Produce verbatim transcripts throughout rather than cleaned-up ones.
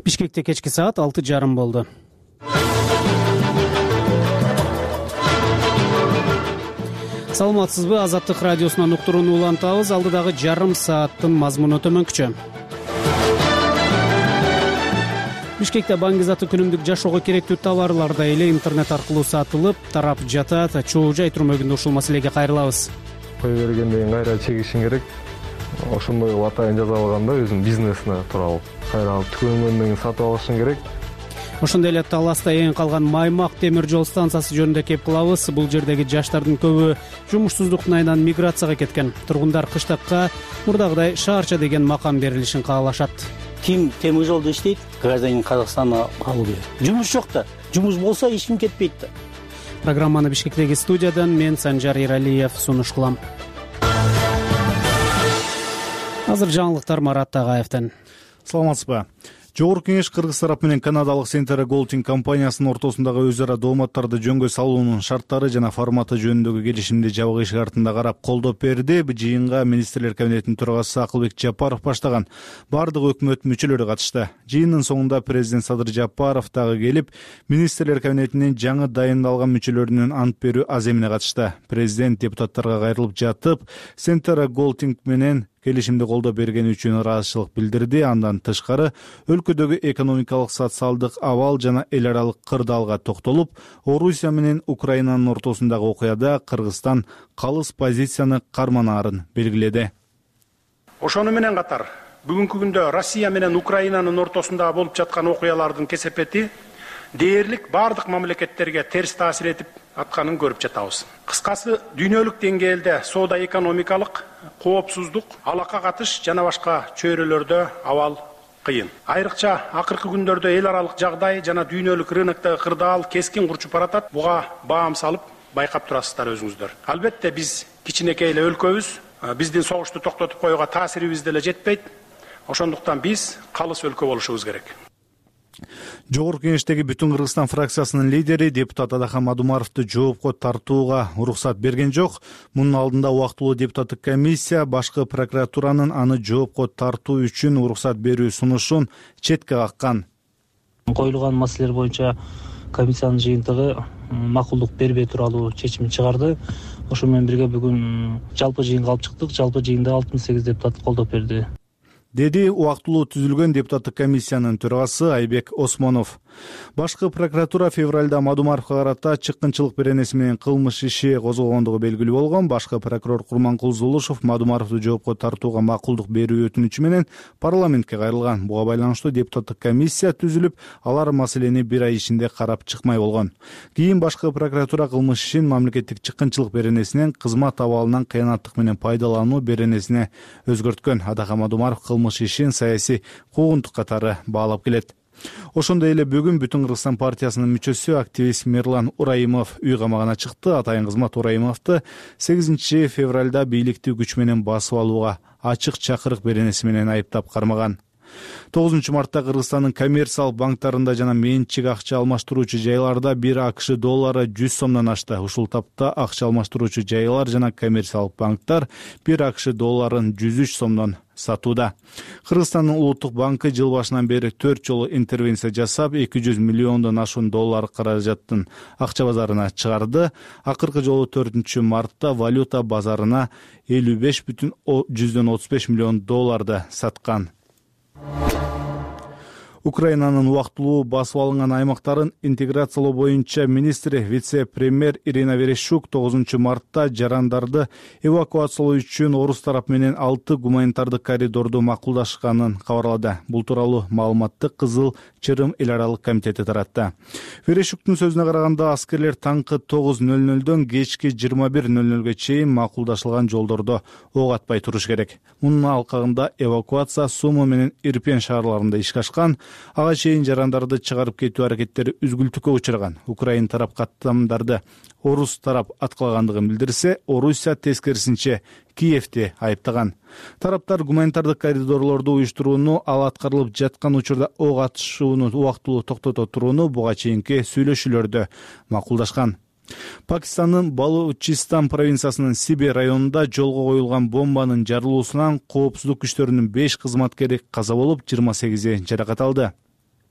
Бишкекте кечки саат алты жарым болду. Саламатсызбы? Азаттык радиосунан уктурууну улантабыз. Алдыдагы жарым сааттын мазмуну төмөнкүчө. Бишкекте Баңгизаты күнүмдүк жашоого керектүү товарларда эле интернет аркылуу сатылып, тарап жатат. Чоо жай турмөгүндө ушул маселеге кайрылабыз. Кой бергенден кайра чегишиң керек. Ошондой кылып атайын жаза алганда өзүнүн бизнесине тууралуу кайра алып түгөнгөндөн сатып алышың керек. Ошондой эле Таласта эң калган Маймак темир жол станциясы жөнүндө кеп кылабыз. Бул жердеги жаштардын көбү жумушсуздуктун айынан миграцияга кеткен. Тургундар кыштакка мурдагыдай шаарча деген макам берилишин каалашат. Ким темир жолдо иштейт, гражданин Казакстана калуу керек. Жумуш жок да. Жумуш болсо эч ким кетпейт да. Программаны Бишкектеги студиядан мен Санжар Иралиев сунуш кылам. Азыр жаңылыктар Марат Тагаевден. Саламатсызбы? Жогорку кеңеш Кыргыз тарап менен канадалык Centera Golding компаниясынын ортосундагы өз ара дооматтарды жөнгө салуунун шарттары жана форматы жөнүндөгү келишимди жабык эшик артында карап колдоп берди. Бул жыйынга министрлер кабинетинин төрагасы Акылбек Жапаров баштаган бардык өкмөт мүчөлөрү катышты. Жыйындын соңунда президент Садыр Жапаров дагы келип, министрлер кабинетинин жаңы дайындалган мүчөлөрүнүн ант берүү аземине катышты. Президент депутаттарга кайрылып жатып, Centera Golding менен келишимди колдоп бергени үчүн ыраазычылык билдирди. Андан тышкары өлкөдөгү экономикалык, социалдык абал жана эл аралык кырдаалга токтолуп, Орусия менен Украинанын ортосундагы окуяда Кыргызстан калыс позицияны карманаарын белгиледи. Ошону менен катар бүгүнкү күндө Россия менен Украинанын ортосунда болуп жаткан окуялардын кесепети дээрлик бардык мамлекеттерге терс таасир этип атканын көрүп жатабыз. Кыскасы, дүйнөлүк деңгээлде соода экономикалык, коопсуздук, алака катыш жана башка чөйрөлөрдө абал кыйын. Айрыкча акыркы күндөрдө эл аралык жагдай жана дүйнөлүк рыноктогу кырдаал кескин курчуп баратат. Буга баам салып байкап турасыздар өзүңүздөр. Албетте биз кичинекей эле өлкөбүз, биздин согушту токтотуп коюуга таасирибиз деле жетпейт. Ошондуктан биз калыс өлкө болушубуз керек. Жогорку кеңештеги Бүтүн Кыргызстан фракциясынын лидери депутат Адахан Мадумаровду жоопко тартууга уруксат берген жок. Мунун алдында убактылуу депутаттык комиссия башкы прокуратуранын аны жоопко тартуу үчүн уруксат берүү сунушун четке каккан. Коюлган маселелер боюнча комиссиянын жыйынтыгы макулдук бербей тууралуу чечим чыгарды. Ошо менен бирге бүгүн жалпы жыйынга алып чыктык. Жалпы жыйында алтымыш сегиз депутат колдоп берди, деди убактылуу түзүлгөн депутаттык комиссиянын төрагасы Айбек Осмонов. Башкы прокуратура февралда Мадумаровго карата чыккынчылык беренеси менен кылмыш иши козголгондугу белгилүү болгон. Башкы прокурор Курманкул Зулушев Мадумаровду жоопко тартууга макулдук берүү өтүнүчү менен парламентке кайрылган. Буга байланыштуу депутаттык комиссия түзүлүп, алар маселени бир ай ичинде карап чыкмай болгон. Кийин башкы прокуратура кылмыш ишин мамлекеттик чыккынчылык беренесинен кызмат абалынан кыянаттык менен пайдалануу беренесине өзгөрткөн. Адахан Мадумаров кылмыш ишин саясий куугунтук катары баалап келет. Ошондой эле бүгүн Бүтүн Кыргызстан партиясынын мүчөсү активист Мерлан Ураимов үй камагына чыкты. Атайын кызмат Ураимовду сегизинчи февралда бийликти күч менен басып алууга ачык чакырык беренеси менен айыптап кармаган. тогузунчу мартта Кыргызстандын коммерциялык банктарында жана менчик акча алмаштыруучу жайларда бир АКШ доллары жүз сомдон ашты. Ушул тапта акча алмаштыруучу жайлар жана коммерциялык банктар бир АКШ долларын жүз үч сомдон сатууда. Кыргызстандын улуттук банкы жыл башынан бери төрт жолу интервенция жасап, эки жүз миллиондон ашуун доллар каражаттын акча базарына чыгарды. Акыркы жолу төртүнчү мартта валюта базарына элүү беш бүтүн жүздөн отуз беш миллион долларды саткан. Украинанын убактылуу басып алынган аймактарын интеграциялоо боюнча министри вице-премьер Ирина Верещук тогузунчу мартта жарандарды эвакуациялоо үчүн орус тарап менен алты гуманитардык коридорду макулдашканын кабарлады. Бул тууралуу маалыматты Кызыл Чырым эл аралык комитети таратты. Верещуктун сөзүнө караганда, аскерлер таңкы тогуз нөл нөлдөн кечки жыйырма бир нөл нөлгө чейин макулдашылган жолдордо ок атпай туруш керек. Мунун алкагында эвакуация Сумы менен Ирпен шаарларында ишке ашкан. Ага чейин жарандарды чыгарып кетүү аракеттери үзгүлтүккө учураган. Украин тарап каттамдарды орус тарап аткалагандыгын билдирсе, Орусия тескерисинче Киевти айыптаган. Тараптар гуманитардык коридорлорду уюштурууну, ал аткарылып жаткан учурда ок атышууну убактылуу токтото турууну буга чейинки сүйлөшүүлөрдө макулдашкан. Пакистандын Балучистан провинциясынын Сиби районунда жолго коюлган бомбанын жарылуусунан коопсуздук күчтөрүнүн беш кызматкери каза болуп, жыйырма сегизи жаракат алды.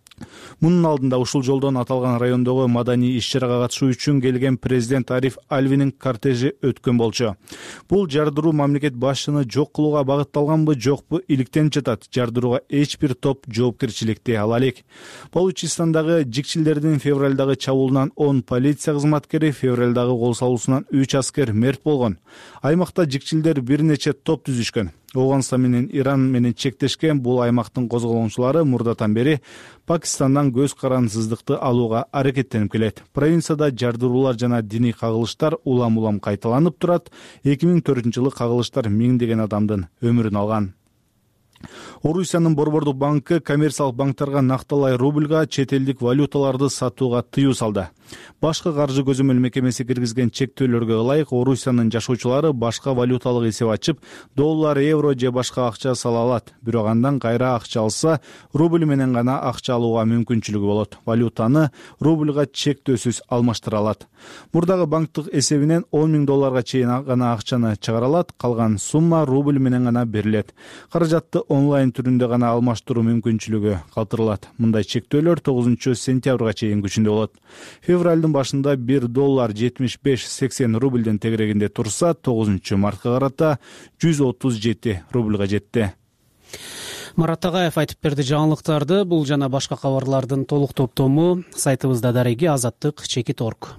Мунун алдында ушул жолдон аталган райондогу маданий иш-чарага катышуу үчүн келген президент Ариф Алвинин кортежи өткөн болчу. Бул жардыруу мамлекет башчыны жок кылууга багытталганбы, жокпу иликтенип жатат. Жардырууга эч бир топ жоопкерчиликти ала элек. Балучистандагы жикчилдердин февралдагы чабуулунан он полиция кызматкери, февралдагы кол салуусунан үч аскер мерт болгон. Аймакта жикчилдер бир нече топ түзүшкөн. Ооганстан менен Иран менен чектешкен бул аймактын козголоочулары мурдатан бери Пакистандан көз карансыздыкты алууга аракеттенип келет. Провинцияда жардыруулар жана диний кагылыштар улам-улам кайталанып турат. эки миң төртүнчү жылы кагылыштар миңдеген адамдын өмүрүн алган. Орусиянын Борбордук банкы коммерциялык банктарга накталай рубльга чет элдик валюталарды сатууга тыюу салды. Башкы каржы көзөмөл мекемеси киргизген чектөөлөргө ылайык Орусиянын жашоочулары башка валюталык эсеп ачып, доллар, евро же башка акча сала алат. Бирок андан кайра акча алса, рубль менен гана акча алууга мүмкүнчүлүгү болот. Валютаны рубльга чектөөсүз алмаштыра алат. Мурдагы банктык эсебинен он миң долларга чейин гана акчаны чыгара алат, калган сумма рубль менен гана берилет. Каражатты онлайн түрүндө гана алмаштыруу мүмкүнчүлүгү калтырылат. Мындай чектөөлөр тогузунчу сентябрга чейин күчүндө болот. Февралдын башында бир доллар жетимиш беш сексен рубльден тегерегинде турса, тогузунчу мартка карата жүз отуз жети рубльга жетти. Марат Тагаев айтып берди жаңылыктарды. Бул жана башка кабарлардын толук топтому сайтыбызда дареги азаттык чекит точка орг.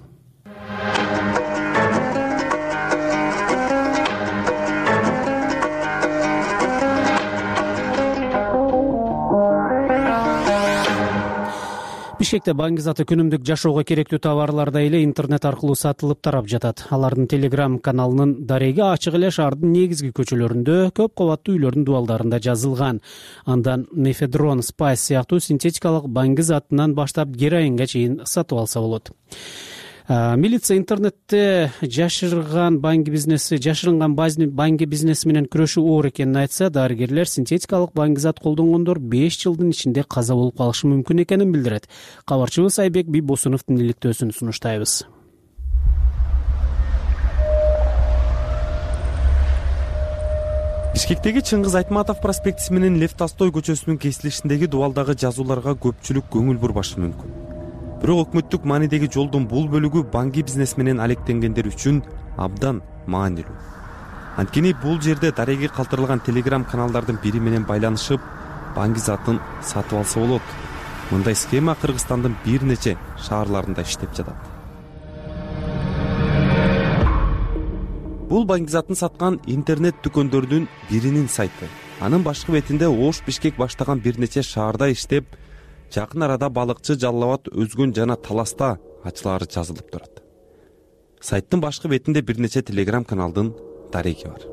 Бишкекте баңгизаты күнүмдүк жашоого керектүү товарлар эле интернет аркылуу сатылып тарап жатат. Алардын Telegram каналынын дареги ачык эле шаардын негизги көчөлөрүндө, көп кабаттуу үйлөрдүн дубалдарында жазылган. Андан мефедрон, спайс сыяктуу синтетикалык баңгизатынан баштап героинге чейин сатып алса болот. Милиция интернетте жашырган банги бизнеси, жашырынган банги бизнеси менен күрөшүү оор экенин айтса, дарыгерлер синтетикалык баңгизат колдонгондор беш жылдын ичинде каза болуп калышы мүмкүн экенин билдирет. Кабарчыбыз Айбек Бибосуновдун иликтөөсүн сунуштайбыз. Бишкектеги Чыңгыз Айтматов проспектиси менен Лев Толстой көчөсүнүн кесилишиндеги дубалдагы жазууларга көпчүлүк көңүл бурбашы мүмкүн. Бирок өкмөттүк маанидеги жолдун бул бөлүгү банги бизнес менен алектенгендер үчүн абдан маанилүү. Анткени бул жерде дареги калтырылган Telegram каналдардын бири менен байланышып, банги затын сатып алса болот. Мындай схема Кыргызстандын бир нече шаарларында иштеп жатат. Бул банги затын саткан интернет дүкөндөрдүн биринин сайты. Анын башкы бетинде Ош Бишкек баштаган бир нече шаарда иштеп, жакын арада балыкчы, Жалал Абад, Өзгөн жана Таласта ачылары жазылып турат. Сайттын башкы бетинде бир нече Telegram каналдын дареги бар.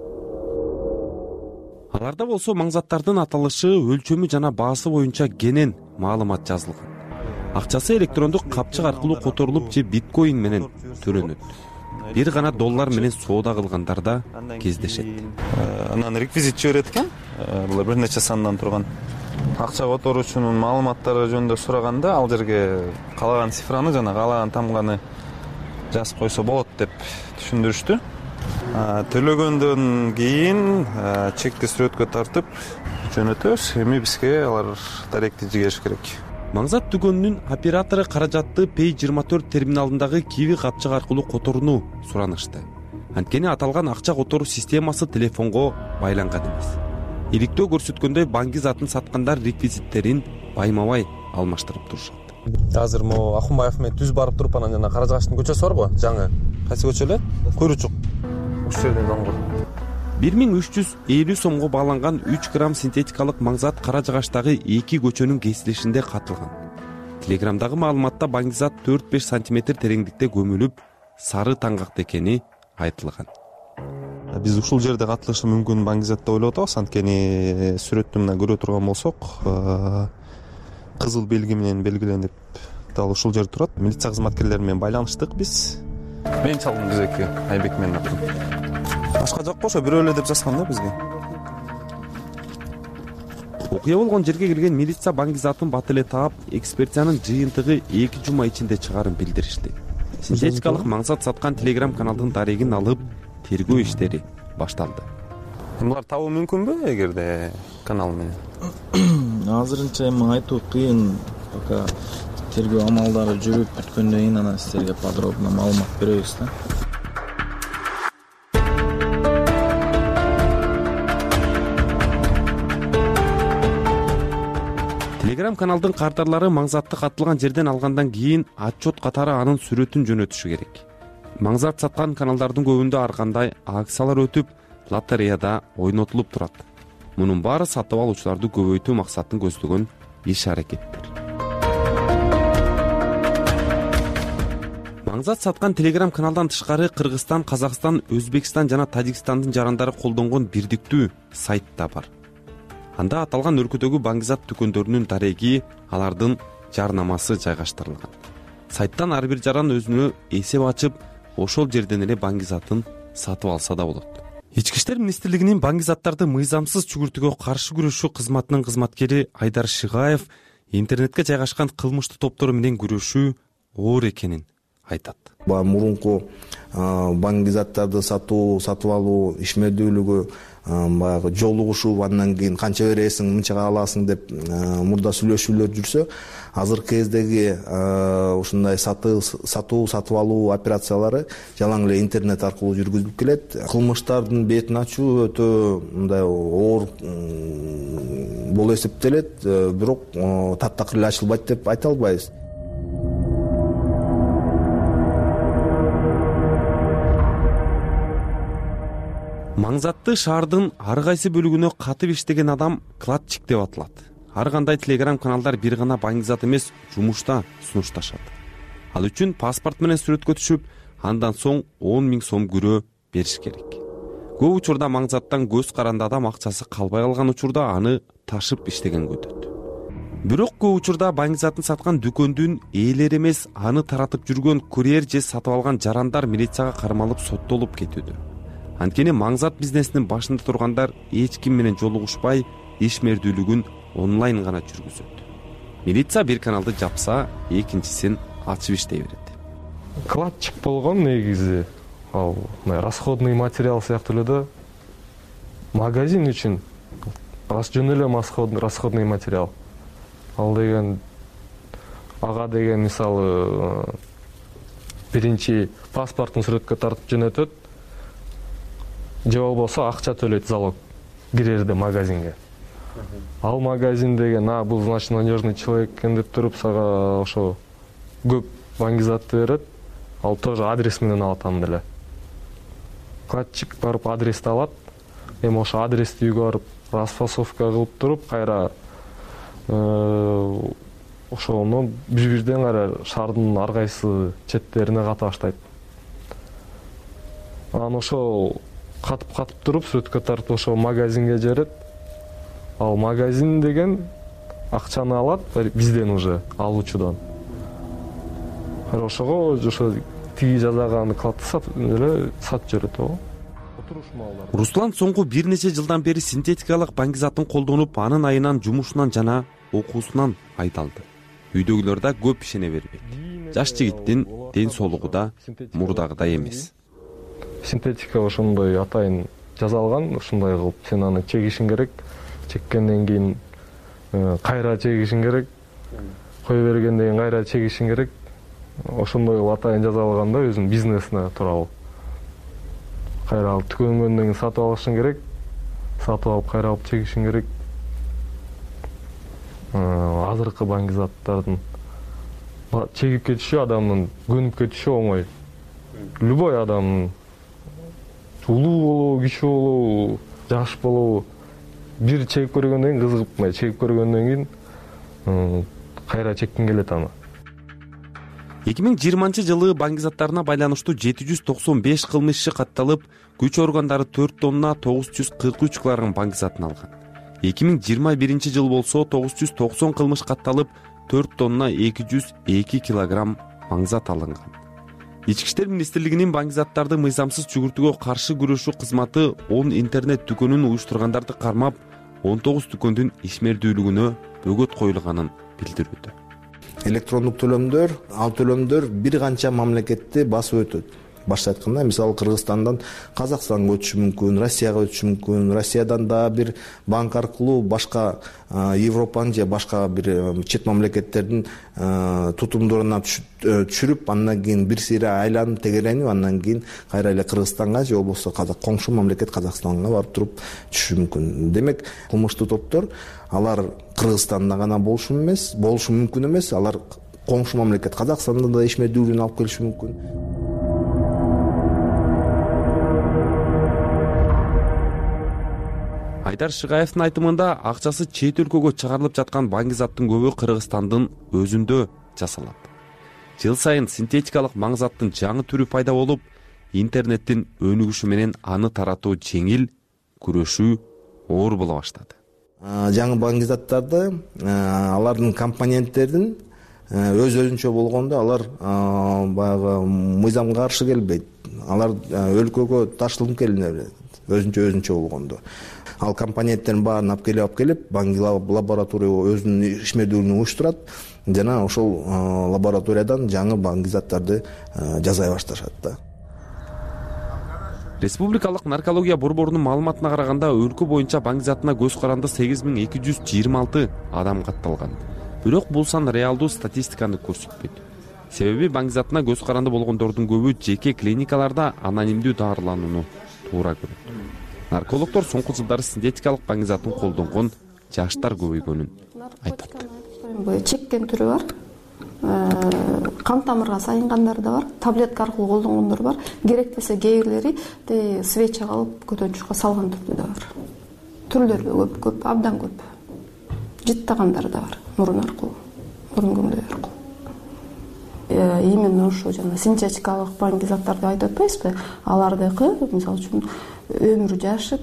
Аларда болсо маңзаттардын аталышы, өлчөмү жана баасы боюнча кенен маалымат жазылган. Акчасы электрондук капчык аркылуу которулуп же биткоин менен төлөнөт. Бир гана доллар менен соода кылгандарда кездешет. Анан реквизит жиберет экен. Булар бир нече сандан турган акча которуучунун маалыматтары жөнүндө сураганда, ал жерге калаган цифраны жана калаган тамганы жазып койсо болот деп түшүндүрүштү. Төлөгөндөн кийин чекти сүрөткө тартып жөнөтөбүз. Эми бизге алар даректи жигериш керек. Маңзат дүкөнүнүн оператору каражатты Pay жыйырма төрт терминалындагы Kiwi капчык аркылуу которууну суранышты. Анткени аталган акча которуу системасы телефонго байланган эмес. Иликтөө көрсөткөндөй банги затын саткандар реквизиттерин байма-бай алмаштырып турушат. Азыр могу Акунбаев менен түз барып туруп анан жана Каражагаштын көчөсү бар го, жаңы. Кайсы көчө эле? Куйручук. Ушул жерден доңгор. бир миң үч жүз элүү сомго бааланган үч грамм синтетикалык маңзат Каражагаштагы эки көчөнүн кесилишинде катылган. Телеграмдагы маалыматта банги зат төрт беш сантиметр тереңдикте көмүлүп, сары таңгакта экени айтылган. Биз ушул жерде катылышы мүмкүн банги зат деп ойлоп атабыз. Анткени сүрөттү мына көрө турган болсок, кызыл белги менен белгиленип дал ушул жерде турат. Милиция кызматкерлери менен байланыштык биз. Мен чалдым бизеки Айбек менен аттым. Башка жок ошо бирөө эле деп жазган да бизге. Окуя болгон жерге келген милиция банги затын бат эле таап, экспертиянын жыйынтыгы эки жума ичинде чыгарын билдиришти. Синтетикалык маңзат саткан Telegram каналдын дарегин алып, тергөө иштери башталды. Булар табуу мүмкүнбү эгерде канал менен? Азырынча эми айтуу кыйын. пока тергөө амалдары жүрүп бүткөндөн кийин анан силерге подробно маалымат беребиз да. Telegram каналдын кардарлары маңзатты катылган жерден алгандан кийин отчет катары анын сүрөтүн жөнөтүшү керек. Маңзат саткан каналдардын көбүндө ар кандай акциялар өтүп, лотереяда ойнотулуп турат. Мунун баары сатып алуучуларды көбөйтүү максатын көздөгөн иш-аракеттер. Маңзат саткан Telegram каналдан тышкары Кыргызстан, Казакстан, Өзбекстан жана Тажикстандын жарандары колдонгон бирдиктүү сайт да бар. Анда аталган өлкөдөгү баңгизат дүкөндөрүнүн дареги, алардын жарнамасы жайгаштырылган. Сайттан ар бир жаран өзүнө эсеп ачып, ошол жерден эле баңгизатын сатып алса да болот. Ички иштер министрлигинин баңгизаттарды мыйзамсыз чүгүртүүгө каршы күрөшүү кызматынын кызматкери Айдар Шыгаев интернетке жайгашкан кылмыштуу топтор менен күрөшүү оор экенин айтат. Мурунку баңгизаттарды сатуу, сатып алуу ишмердүүлүгү баягы жолугушуп, андан кийин канча бересиң, мынчага аласың деп мурда сүйлөшүүлөр жүрсө, азыркы кездеги ушундай сатуу, сатып алуу операциялары жалаң эле интернет аркылуу жүргүзүлүп келет. Кылмыштардын бетин ачуу өтө мындай оор болуп эсептелет, бирок таптакыр эле ачылбайт деп айта албайбыз. Маңзатты шаардын ар кайсы бөлүгүнө катып иштеген адам кладчик деп аталат. Ар кандай Telegram каналдар бир гана баңгизат эмес, жумушта сунушташат. Ал үчүн паспорт менен сүрөткө түшүп, андан соң он миң сом күрөө бериш керек. Көп учурда маңзаттан көз каранды адам акчасы калбай калган учурда аны ташып иштегенге өтөт. Бирок көп учурда баңгизатын саткан дүкөндүн ээлери эмес, аны таратып жүргөн курьер же сатып алган жарандар милицияга кармалып соттолуп кетүүдө. Анткени маңзат бизнесинин башында тургандар эч ким менен жолугушпай, ишмердүүлүгүн онлайн гана жүргүзөт. Милиция бир каналды жапса, экинчисин ачып иштей берет. Кладчик болгон негизи ал расходный материал сыяктуу эле да. Магазин үчүн жөн эле расходный материал. Ал деген ага деген мисалы биринчи паспортун сүрөткө тартып жөнөтөт. Же болбосо акча төлөйт залог кирерде магазинге. Ал магазин деген, а бул значит надежный человек экен деп туруп сага ошо көп баңгизатты берет. Ал тоже адрес менен алат аны деле. Кладчик барып адрести алат. Эми ошо адрести үйгө барып расфасовка кылып туруп, кайра ошону бир-бирден кайра шаардын ар кайсы четтерине ката баштайт. Анан ошо катып-катып туруп сүрөткө тартып ошо магазинге жиберет. Ал магазин деген акчаны алат бизден уже алуучудан. Ошого ошо тиги жазаган кладты сатып эле сатып жиберет го. Руслан соңку бир нече жылдан бери синтетикалык баңгизатын колдонуп, анын айынан жумушунан жана окуусунан айдалды. Үйдөгүлөр да көп ишене бербейт. Жаш жигиттин ден соолугу да мурдагыдай эмес. Синтетика ошондой атайын жазалган, ушундай кылып сен аны чегишиң керек. Чеккенден кийин кайра чегишиң керек. Кое бергенден кийин кайра чегишиң керек. Ошондой кылып атайын жазалган да өзүнүн бизнесине тууралуу. Кайра алып түгөнгөндөн кийин сатып алышың керек. Сатып алып кайра алып чегишиң керек. Азыркы баңгизаттардын чегип кетиши адамдын көнүп кетиши оңой. Любой адам улуу болобу, кичүү болобу, жаш болобу, бир чегип көргөндөн кийин кызыгып, чегип көргөндөн кийин кайра чеккиң келет аны. эки миң жыйырманчы жылы баңгизаттарына байланыштуу жети жүз токсон беш кылмыш иши катталып, күч органдары төрт тонна тогуз жүз кырк үч килограмм баңгизатын алган. эки миң жыйырма биринчи жыл болсо тогуз жүз токсон кылмыш катталып, төрт тонна эки жүз эки килограмм баңгизат алынган. Ички иштер министрлигинин баңгизаттарды мыйзамсыз чүгүртүүгө каршы күрөшүү кызматы он интернет дүкөнүн уюштургандарды кармап, он тогуз дүкөндүн ишмердүүлүгүнө бөгөт коюлганын билдирүүдө. Электрондук төлөмдөр, ал төлөмдөр бир канча мамлекетти басып өтөт. башкача айтканда мисалы Кыргызстандан Казакстанга өтүшү мүмкүн, Россияга өтүшү мүмкүн, Россиядан да бир банк аркылуу башка Европанын же башка бир чет мамлекеттердин тутумдоруна түшүрүп, андан кийин бир сыйра айланып тегеренип, андан кийин кайра эле Кыргызстанга же болбосо коңшу мамлекет Казакстанга барып туруп түшүшү мүмкүн. Демек, кылмыштуу топтор алар Кыргызстанда гана болушу эмес, болушу мүмкүн эмес, алар коңшу мамлекет Казакстанда да ишмердүүлүгүн алып келиши мүмкүн. Айдар Шыгаевдин айтымында акчасы чет өлкөгө чыгарылып жаткан баңгизаттын көбү Кыргызстандын өзүндө жасалат. Жыл сайын синтетикалык маңзаттын жаңы түрү пайда болуп, интернеттин өнүгүшү менен аны таратуу жеңил, күрөшүү оор боло баштады. Жаңы баңгизаттарды алардын компоненттерин өз өзүнчө болгондо алар баягы мыйзамга каршы келбейт. Алар өлкөгө ташылып келине өзүнчө өзүнчө болгондо. Ал компоненттердин баарын алып келип алып келип, банк лаборатория өзүнүн ишмердүүлүгүн уюштурат жана ошол лабораториядан жаңы баңгизаттарды жасай башташат да. Республикалык наркология борборунун маалыматына караганда, өлкө боюнча баңгизатына көз каранды сегиз миң эки жүз жыйырма алты адам катталган. Бирок бул сан реалдуу статистиканы көрсөтпөйт. Себеби баңгизатына көз каранды болгондордун көбү жеке клиникаларда анонимдүү дарыланууну туура көрөт. Наркологдор соңку жылдары синтетикалык баңгизатын колдонгон жаштар көбөйгөнүн айтат. Чеккен түрү бар. Кан тамырга сайынгандар да бар, таблетка аркылуу колдонгондор бар. Керектесе кээ бирлери свеча кылып көтөнчүккө салган түрдүү да бар. Түрлөрү көп, көп, абдан көп. Жыттагандар да бар, мурун аркылуу, мурун көмдөй аркылуу. Именно ошо жана синтетикалык баңгизаттарды айтып атпайсызбы? Алардыкы, мисалы үчүн, өмүр жашып,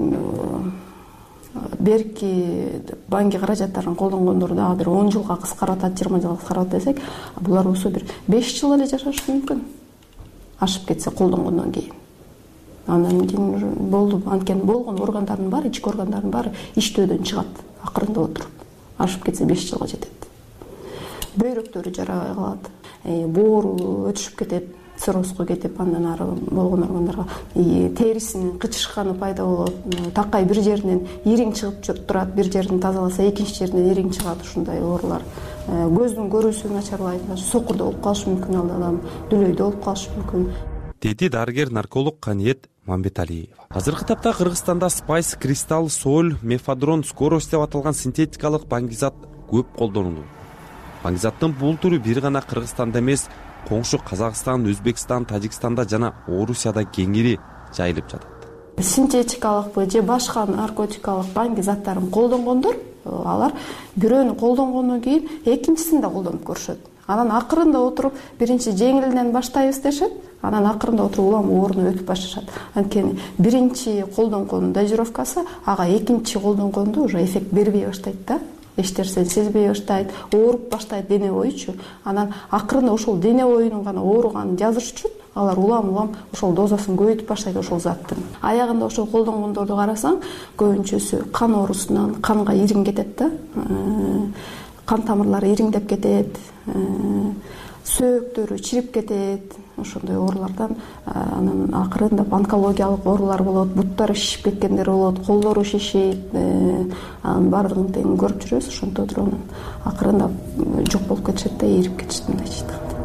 берки банки каражаттарын колдонгондор дагы бир он жылга кыскаратат, жыйырма жылга кыскаратат десек, булар болсо бир беш жыл эле жашашы мүмкүн. Ашып кетсе колдонгондон кийин. Андан кийин болду, анткени болгон органдардын баары, ички органдардын баары иштөөдөн чыгат, акырында отуруп. Ашып кетсе беш жылга жетет. Бөйрөктөрү жарабай калат, боору өтүшүп кетет, циррозго кетип, андан ары болгон органдарга терисинин кычышканы пайда болот. Такай бир жеринен ириң чыгып турат, бир жерин тазаласа экинчи жеринен ириң чыгат, ушундай оорулар. Көздүн көрүүсү начарлайт, сокурда болуп калышы мүмкүн, ал адам дүлөйдө болуп калышы мүмкүн. Деди дарыгер нарколог Каниет Мамбеталиева. Азыркы тапта Кыргызстанда спайс, кристалл, соль, мефадрон, скорость деп аталган синтетикалык баңгизат көп колдонулат. Баңгизаттын бул түрү бир гана Кыргызстанда эмес, коңшу Казакстан, Өзбекстан, Тажикстанда жана Орусияда кеңири жайылып жатат. Синтетикалык же башка наркотикалык баңгизаттарын колдонгондор, алар бирөөнү колдонгондон кийин экинчисин да колдонуп көрүшөт. Анан акырында отуруп биринчи жеңилинен баштайбыз дешет, анан акырында отуруп улам ооруну өтүп башташат. Анткени биринчи колдонгондун дозировкасы ага экинчи колдонгондо уже эффект бербей баштайт да. Эч нерсени сезбей баштайт, ооруп баштайт дене боючу. Анан акырында ошол дене боюнун гана ооруганын жазыш үчүн алар улам-улам ошол дозасын көбөйтүп баштайт ошол заттын. Аягында ошол колдонгондорду карасаң, көбүнчөсү кан оорусунан канга ириң кетет да. Кан тамырлары ириңдеп кетет, сөөктөрү чирип кетет. Ошондой оорулардан анан акырында онкологиялык оорулар болот, буттары шишип кеткендер болот, колдору шишийт. Анын баардыгын тең көрүп жүрөбүз, ошондо туруп анан акырында жок болуп кетишет да, эрип кетишет, мындайча айтканда.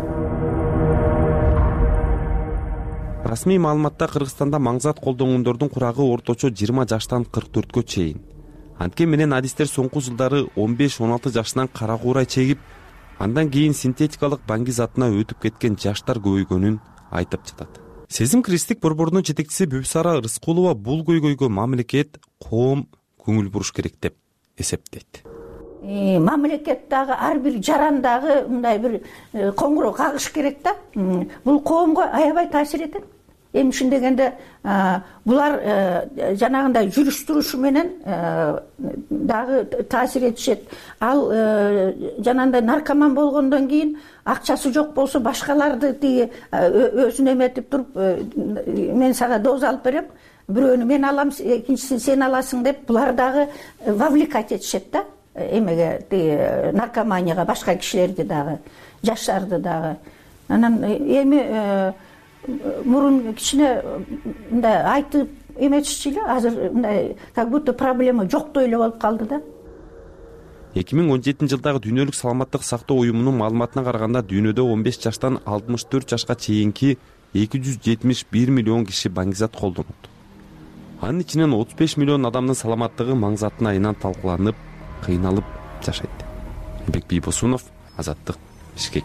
Расмий маалыматта Кыргызстанда маңзат колдонгондордун курагы орточо жыйырма жаштан кырк төрткө чейин. Анткен менен адистер соңку жылдары он беш он алты жашынан кара куурай чегип, андан кийин синтетикалык баңгизатына өтүп кеткен жаштар көбөйгөнүн айтып жатат. Сезим Кристик борборунун жетекчиси Бүбүсара Рыскулова бул көйгөйгө мамлекет, коом көңүл буруш керек деп эсептейт. Мамлекет дагы ар бир жарандагы мындай бир коңгуроо кагыш керек да. Бул коомго аябай таасир этет. Эми ушун дегенде булар жанагындай жүрүш турушу менен дагы таасир этишет. Ал жанагындай наркоман болгондон кийин акчасы жок болсо башкаларды тиги өзүнө эметип туруп, мен сага доза алып берем, бирөөнү мен алам, экинчисин сен аласың деп булар дагы вовлекать этишет да. Эмеге тиги наркоманияга башка кишилерди дагы, жаштарды дагы. Анан эми мурун кичине мындай айтып эметишчи эле, азыр мындай как будто проблема жоктой эле болуп калды да. эки миң он жетинчи жылдагы дүйнөлүк саламаттык сактоо уюмунун маалыматына караганда дүйнөдө он беш жаштан алтымыш төрт жашка чейинки эки жүз жетимиш бир миллион киши баңгизат колдонот. Анын ичинен отуз беш миллион адамдын саламаттыгы маңзаттын айынан талкууланып, кыйналып жашайт. Бек Бийбосунов, Азаттык, Бишкек.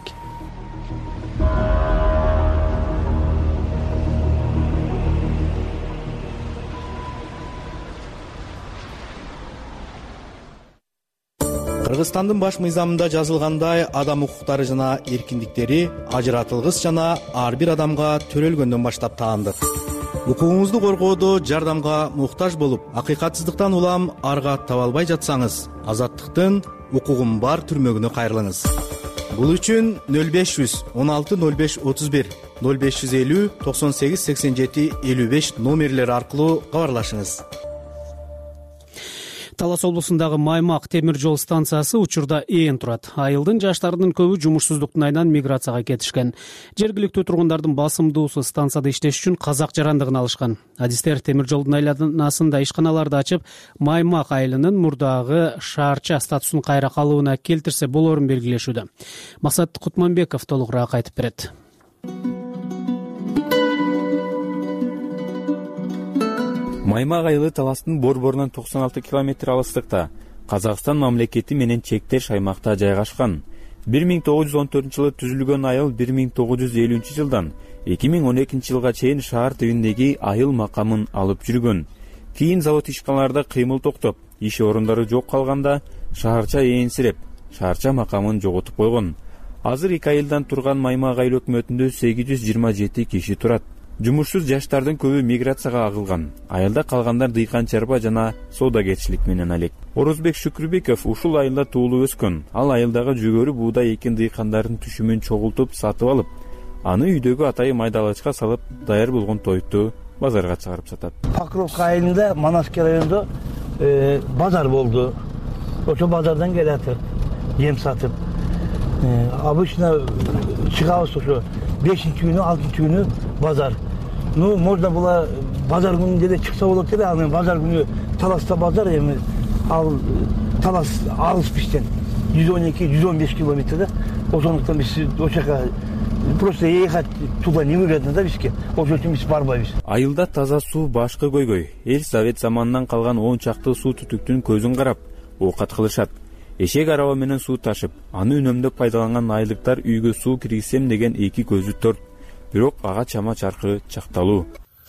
Кыргызстандын баш мыйзамында жазылгандай, адам укуктары жана эркиндиктери ажыратылгыс жана ар бир адамга төрөлгөндөн баштап таандык. Укугуңузду коргоодо жардамга муктаж болуп, акыйкатсыздыктан улам арга таба албай жатсаңыз, Азаттыктын укугум бар түрмөгүнө кайрылыңыз. Бул үчүн нөл беш жүз он алты нөл беш отуз бир, нөл беш жүз элүү токсон сегиз сексен жети элүү беш номерлери аркылуу кабарлашыңыз. Талас облусундагы Маймак темир жол станциясы учурда ээн турат. Айылдын жаштарынын көбү жумушсуздуктун айынан миграцияга кетишкен. Жергиликтүү тургундардын басымдуусу станцияда иштеш үчүн казак жарандыгын алышкан. Адистер темир жолдун айланасында ишканаларды ачып, Маймак айылынын мурдагы шаарча статусун кайра калыбына келтирсе болорун белгилешүүдө. Максат Кутманбеков толугураак айтып берет. Маймак айылы Таластын борборунан токсон алты километр алыстыкта, Казакстан мамлекети менен чектеш аймакта жайгашкан. бир миң тогуз жүз он төртүнчү жылы түзүлгөн айыл бир миң тогуз жүз элүүнчү жылдан эки миң он экинчи жылга чейин шаар тибиндеги айыл макамын алып жүргөн. Кийин завод ишканаларда кыймыл токтоп, иш орундары жок калганда шаарча ээнсиреп, шаарча макамын жоготуп койгон. Азыр эки айылдан турган Маймак айыл өкмөтүндө сегиз жүз жыйырма жети киши турат. Жумушсуз жаштардын көбү миграцияга агылган. Айылда калгандар дыйкан чарба жана соодагерчилик менен алек. Орозбек Шүкүрбеков ушул айылда туулуп өскөн. Ал айылдагы жүгөрү буудай экин дыйкандардын түшүмүн чогултуп сатып алып, аны үйдөгү атайы майдалачка салып, даяр болгон тойту базарга чыгарып сатат. Покровка айылында, Манасский районунда базар болду. Ошо базардан келатыр, ем сатып. Обычно чыгабыз ошо бешинчи күнү, алтынчы күнү базар. Ну, можно было базар күнүндө эле чыкса болот эле, аны базар күнү Таласта базар, эми ал Талас алыс бизден жүз он эки жүз он беш километр. Ошондуктан биз ошол жака просто ехать туда невыгодно да бизге. Ошол үчүн биз барбайбыз. Айылда таза суу башкы көйгөй. Эл Совет заманынан калган он чакты суу түтүктүн көзүн карап, оокат кылышат. Эшек араба менен суу ташып, аны үнөмдөп пайдаланган айылдыктар үйгө суу киргизсем деген эки көзү төрт. Бирок ага чама чаркы чакталуу.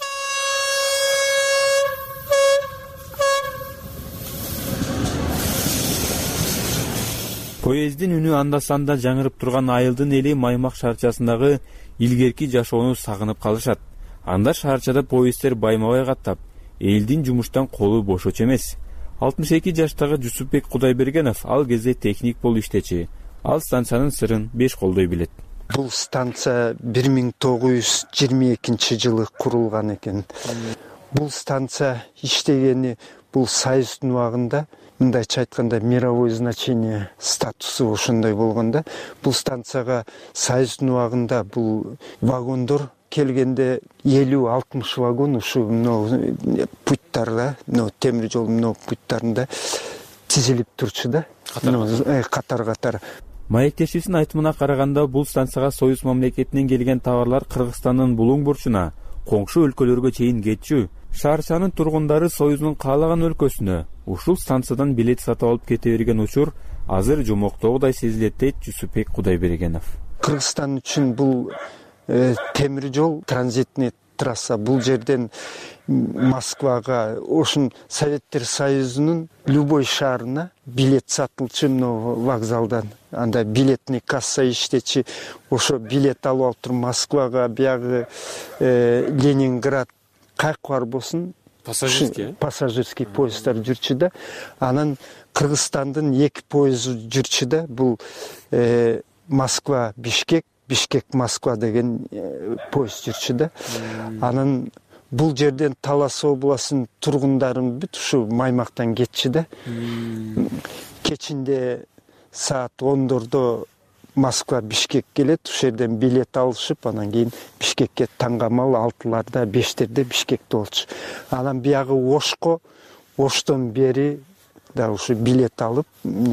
Поездин үнү анда-санда жаңырып турган айылдын эли Маймак шаарчасындагы илгерки жашоону сагынып калышат. Анда шаарчада поезддер байма-бай каттап, элдин жумуштан колу бошочу эмес. алтымыш эки жаштагы Жусупбек Кудайбергенов ал кезде техник болуп иштечи. Ал станциянын сырын беш колдой билет. Бул станция бир миң тогуз жүз жыйырма экинчи жылы курулган экен. Бул станция иштегени бул Союздун убагында, мындайча айтканда мировой значение статусу ошондой болгон да. Бул станцияга Союздун убагында бул вагондор келгенде элүү алтымыш вагон ушу путтарда, темир жол путтарында тизилип турчу да. Катар-катар. Маектешибиздин айтымына караганда, бул станцияга Союз мамлекетинен келген товарлар Кыргызстандын булуң бурчуна, коңшу өлкөлөргө чейин кетчү. Шаарчанын тургундары Союздун каалаган өлкөсүнө ушул станциядан билет сатып алып кете берген учур азыр жомоктогудай сезилет дейт Жусупбек Кудайбергенов. Кыргызстан үчүн бул темир жол транзитный трасса. Бул жерден Москвага, ошон Советтер Союзунун любой шаарына билет сатылчу вокзалдан. Анда билетный касса иштечи. Ошо билет алып алып туруп Москвага, биягы Ленинград кайк бар болсун, пассажирский пассажирский поезддар жүрчү да. Анан Кыргызстандын эки поезду жүрчү да. Бул Москва Бишкек, Бишкек Москва деген поезд жүрчү да. Анан бул жерден Талас областынын тургундарын бүт ушу Маймактан кетчү да. Кечинде саат ондордо Москва Бишкек келет, ушул жерден билет алышып, анан кийин Бишкекке таңгамал алтыларда бештерде Бишкекте болчу. Анан биягы Ошко, Оштон бери да ушу билет алып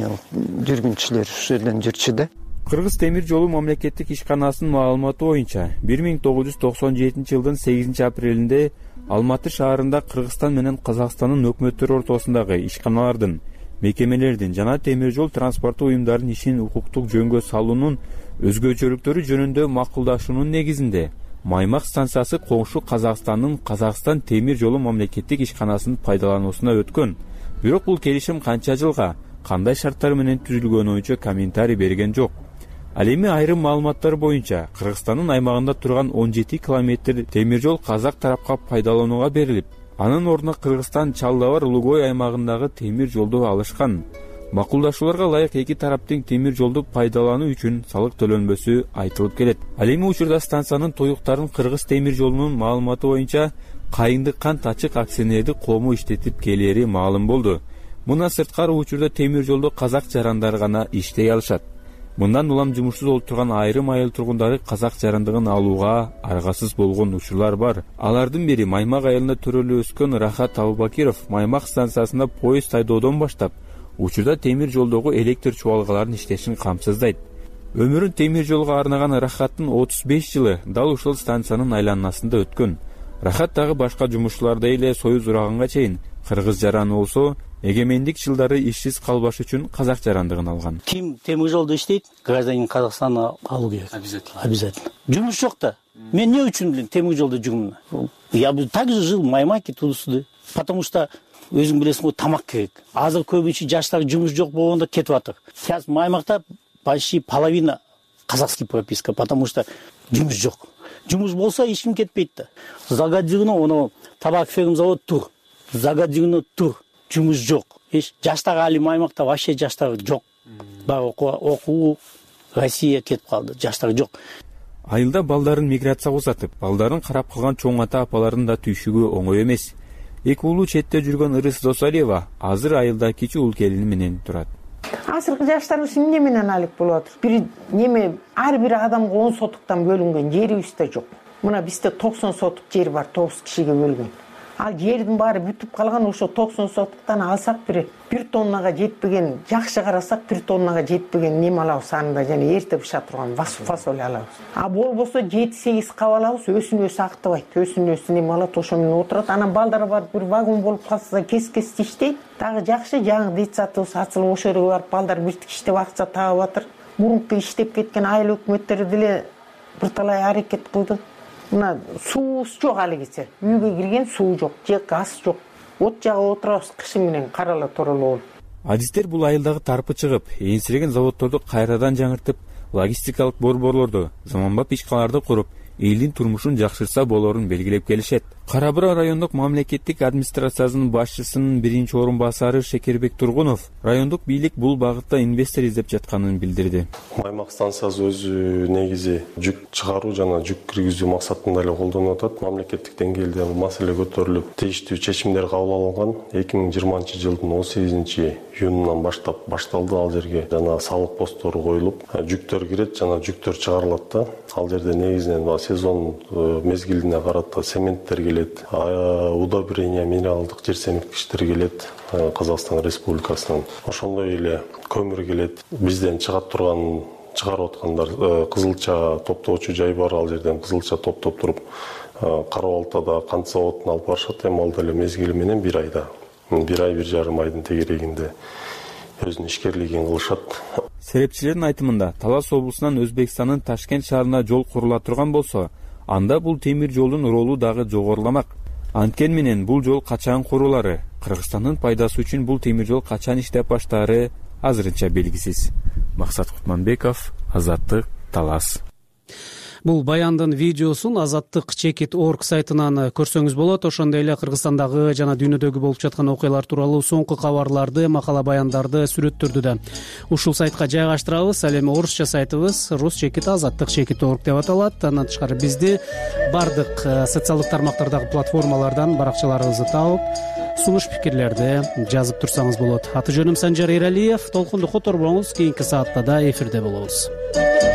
жүргүнчүлөр ушул жерден жүрчү да. Кыргыз темир жолу мамлекеттик ишканасынын маалыматы боюнча бир миң тогуз жүз токсон жетинчи жылдын сегизинчи апрелинде Алматы шаарында Кыргызстан менен Казакстандын өкмөттөрү ортосундагы ишканалардын, мекемелердин жана темир жол транспорту уюмдарынын ишин укуктук жөнгө салуунун өзгөчөлүктөрү жөнүндө макулдашуунун негизинде Маймак станциясы коңшу Казакстандын Казакстан темир жолу мамлекеттик ишканасынын пайдалануусуна өткөн. Бирок бул келишим канча жылга, кандай шарттар менен түзүлгөнү боюнча комментарий берген жок. Ал эми айрым маалыматтар боюнча Кыргызстандын аймагында турган он жети километр темир жол казак тарапка пайдаланууга берилип, анын ордуна Кыргызстан Чалдабар Улугой аймагындагы темир жолду алышкан. Макулдашууларга ылайык эки тараптын темир жолду пайдалануу үчүн салык төлөнбөсү айтылып келет. Ал эми учурда станциянын тоюктарын Кыргыз темир жолунун маалыматы боюнча Кайындык кант ачык акционердик коому иштетип келери маалым болду. Мына сырткары учурда темир жолдо казак жарандары гана иштей алышат. Мындан улам жумушсуз болуп турган айрым айыл тургундары казак жарандыгын алууга аргасыз болгон учурлар бар. Алардын бири Маймак айылында төрөлүп өскөн Рахат Абубакиров Маймак станциясында поезд айдоодон баштап, учурда темир жолдогу электр чубалгаларынын иштешин камсыздайт. Өмүрүн темир жолго арнаган Рахаттын отуз беш жылы дал ушул станциянын айланасында өткөн. Рахат дагы башка жумушчулардай эле союз ураганга чейин кыргыз жараны болсо, эгемендик жылдары ишсиз калбаш үчүн казак жарандыгын алган. Ким темир жолдо иштейт, гражданин Казакстана алуу керек. Обязательно. Обязательно. Жумуш жок да. Мен эмне үчүн билем темир жолдо жүрмүн? Я бы также жил в Маймаке туда-сюда. Потому что өзүң билесиң го, тамак керек. Азыр көбүнчө жаштар жумуш жок болгондо кетип атат. Сейчас Маймакта почти половина казахский прописка, потому что жумуш жок. Жумуш болсо эч ким кетпейт да. Загадыгына оно табак ферм завод тур. Загадыгына тур. Жумуш жок. Эч жаштар али Маймакта вообще жаштар жок. Баары окуу Россия кетип калды. Жаштар жок. Айылда балдарын миграцияга узатып, балдарын карап калган чоң ата апалардын да түйшүгү оңой эмес. Эки уулу четте жүргөн Ырыс Досалиева азыр айылда кичи уул келини менен турат. Азыркы жаштар үчүн эмне менен алек болуп атыр? Бир неме ар бир адамга он сотуктан бөлүнгөн жерибиз да жок. Мына бизде токсон сотук жер бар, тогуз кишиге бөлгөн. Ал жердин баары бүтүп калган, ошо токсон сотуктан алсак бир бир тоннага жетпеген, жакшы карасак бир тоннага жетпеген неме алабыз анында, жана эрте быша турган фасоль алабыз. А болбосо жети сегиз кап алабыз, өсүн өсү актабайт, өсүн өсү неме алат, ошо менен отурат. Анан балдар бар бир вагон болуп калса кес-кес иштейт. Дагы жакшы, жаңы детсадыбыз ачылып ошо жерге барып балдар биртик иштеп акча таап атыр. Мурунку иштеп кеткен айыл өкмөттөрү деле бир талай аракет кылды. Мына суубуз жок алигиче. Үйгө кирген суу жок, же газ жок. От жагып отурабыз кышы менен карала тороло болуп. Адистер бул айылдагы тарпы чыгып, энсиреген заводдорду кайрадан жаңыртып, логистикалык борборлорду, заманбап ишканаларды куруп, элдин турмушун жакшыртса болорун белгилеп келишет. Кара Бура райондук мамлекеттик администрациясынын башчысынын биринчи орун басары Шекербек Тургунов райондук бийлик бул багытта инвестор издеп жатканын билдирди. Маймак станциясы өзү негизи жүк чыгаруу жана жүк киргизүү максатында эле колдонуп атат. Мамлекеттик деңгээлде бул маселе көтөрүлүп, тийиштүү чечимдер кабыл алынган. эки миң жыйырманчы жылдын он сегизинчи июнунан баштап башталды. Ал жерге жана салык постору коюлуп, жүктөр кирет жана жүктөр чыгарылат да. Ал жерде негизинен сезон мезгилине карата цементтер келет, удобрение, минералдык жер семирткичтер келет Казакстан Республикасынан. Ошондой эле көмүр келет. Бизден чыгат турган, чыгарып аткандар кызылча топтоочу жай бар, ал жерден кызылча топтоп туруп Кара Балтада кант заводуна алып барышат. Эми ал деле мезгили менен бир айда, бир ай бир жарым айдын тегерегинде өзүнүн ишкерлигин кылышат. Серепчилердин айтымында Талас облусунан Өзбекстандын Ташкент шаарына жол курула турган болсо, анда бул темир жолдун ролу дагы жогоруламак. Анткени менен бул жол качан курулары, Кыргызстандын пайдасы үчүн бул темир жол качан иштеп баштаары азырынча белгисиз. Максат Кутманбеков, Азаттык, Талас. Бул баяндын видеосун азаттык чекит точка орг сайтынан көрсөңүз болот. Ошондой эле Кыргызстандагы жана дүйнөдөгү болуп жаткан окуялар тууралуу соңку кабарларды, макала баяндарды, сүрөттөрдү да ушул сайтка жайгаштырабыз. Ал эми орусча сайтыбыз рус чекит азаттык чекит точка орг деп аталат. Андан тышкары бизди бардык социалдык тармактардагы платформалардан баракчаларыбызды таап, сунуш пикирлерди жазып турсаңыз болот. Аты жөнүм Санжар Эралиев. Толкунду которбоңуз, кийинки саатта да эфирде болобуз. Thank you.